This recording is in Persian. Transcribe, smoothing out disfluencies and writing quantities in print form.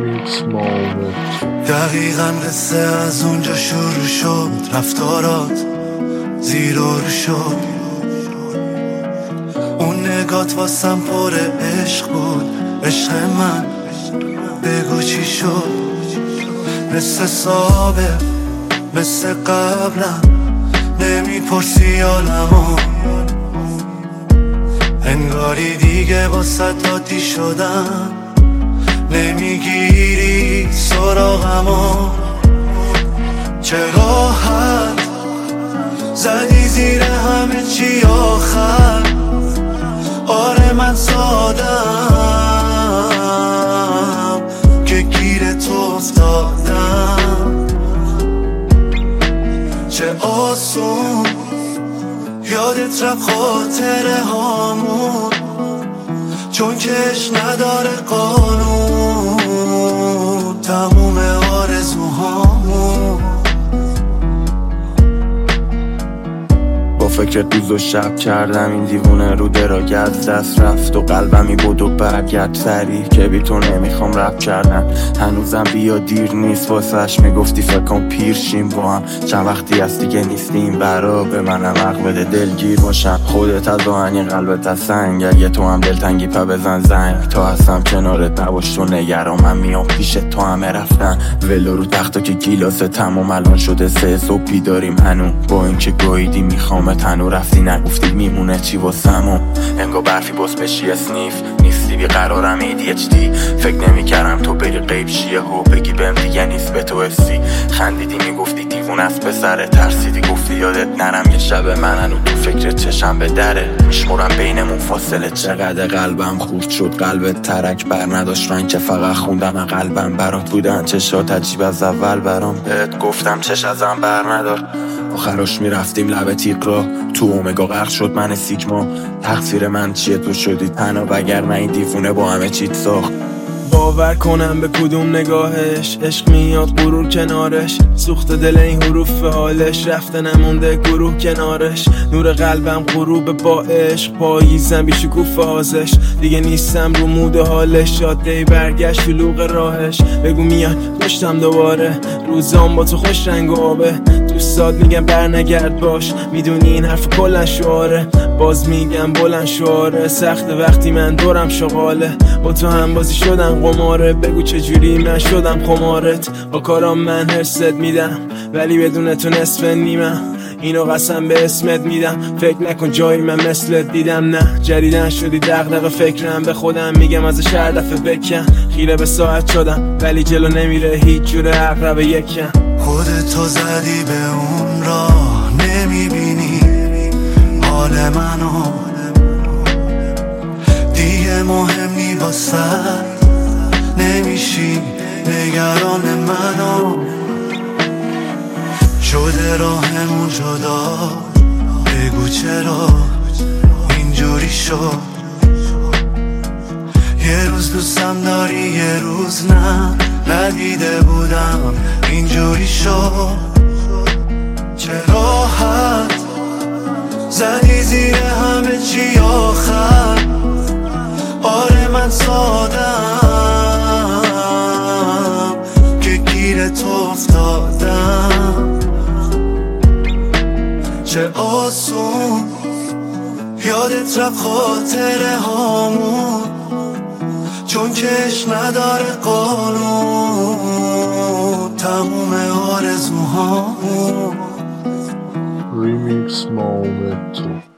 دقیقا قصه از اونجا شروع شد، رفتارات زیر و رو شد. اون نگات واسم پر عشق بود، عشق من بگو چی شد. مثل سابق مثل قبلم نمیپرسی حالمو، انگاری دیگه واسه عادی شدم، نمیگیری سراغمو. چه راحت زدی زیر همه چی آخر، آره من سادم که گیر تو افتادم. چه آسون یادت رفت خاطره هامون، چون کش نداره قانون تموم آرزوهامون. با فکر روز و شب کردم این دیوونه رو دراگه از دست رفت و قلبمی بود و برگرد سری که بی تو نمیخوام رپ کردن. هنوزم بیا دیر نیست واسش میگفتی فکرم پیر شیم با هم، چند وقتی از دیگه نیستیم برا به منم حق بده دلگیر باشم. خودت از آهنی قلبت از سنگ، اگه تو هم دلتنگی پا بزن زنگ. تا هستم کنارت نباش تو نگران، من میام پیش تو همه رفتن. ولو رو تختا که گیلاسه تمام الان شده 3 صبح بیداریم هنو، با اینکه گاییدی میخوام تنو رفتی نگفتی میمونه چی واسمو. انگار برفی باز بشی اسنیف نیستی بیقرارم ADHD. فکر نمیکردم تو بری غیب شیه و بگی بهم دیگه نیست به تو افسی. خندیدی میگفتی دیوون است به سره، ترسیدی گفتی یادت نرم یه شب من هنو تو فکر چشم به دره. میشمرم بینمون فاصله چقدر قلبم خورد شد، قلبت ترک بر نداشت رنگ که فقط خوندم قلبم برات بودن. چشات عجیب از اول برام بهت گفتم چش ازم بر ندار. آخرش میرفتیم لب تیغ را، تو اومگا غرق شد من سیگما. تقصیر من چیه تو شدی تنها، وگرنه این دیوونه با همه چیت ساخت. باور کنم به کدوم نگاهش عشق میاد غرور کنارش، سوخت دل این حروف حالش رفته نمونده گروه کنارش. نور قلبم غروب با عشق، پاییزم بی شکوفه هازش، دیگه نیستم رو مود حالش. جاده برگشت شلوغ راهش، بگو میان پشتم دوباره، روزام با تو خوش رنگ و آبه. دوستات میگم برنگرد باش، میدونی این حرف کلن شعاره، باز میگم بلند شعاره. سخت وقتی من دورم شغاله، با تو هم بازی شدم قماره. بگو چجوری من شدم خمارت، با کارام من حرست میدم ولی بدون تو نصف نیمم. اینو قسم به اسمت میدم، فکر نکن جایی من مثلت دیدم. نه جریدن شدی دغدغه فکرم، به خودم میگم از هر دفعه بکن. خیره به ساعت شدم ولی جلو نمیره هیچ جوره عقرب یکم. خودتو زدی به اون راه، نمیبینی حال منو، دیگه مهم نی واسه، نمیشی نگران منو. شده راهمون جدا، بگو چرا اینجوری شد. یه روز دوستم داری یه روز نه، ندیده بودم اینجوری شد. چه راحت زدی زیر همه چی آخر، آره من سادم که گیر تو افتادم. چه آسون یادت رفت خاطره هامون، چون کش نداره قانون تموم آرزوهامون. Remix Momento.